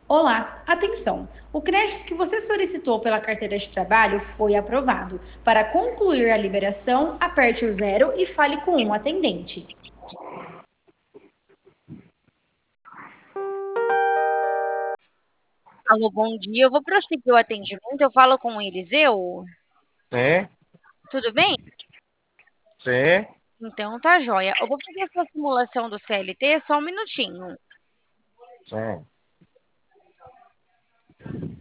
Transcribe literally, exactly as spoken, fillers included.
Olá, atenção! O crédito que você solicitou pela carteira de trabalho foi aprovado. Para concluir a liberação, aperte o zero e fale com um atendente. Alô, bom dia. Eu vou prosseguir o atendimento. Eu falo com o Eliseu. Sim, Tudo bem? sim. Então tá joia. Eu vou fazer a sua simulação do C L T, só um minutinho. Sim.